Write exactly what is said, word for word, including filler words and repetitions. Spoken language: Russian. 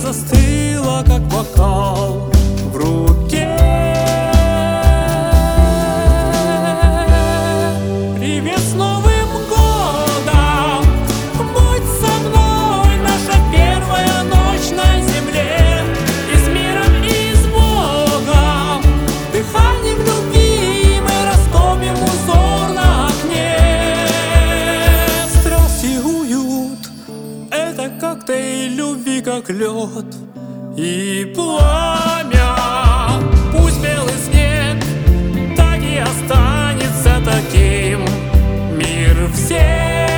застыла, как бокал в руке. Привет с Новым годом! Будь со мной, наша первая ночь на земле. И с миром, и с Богом, дыханием любви мы растопим узор на окне. Страсть и уют — это коктейль любви, как лед и пламя. Пусть белый снег так и останется таким. Мир всем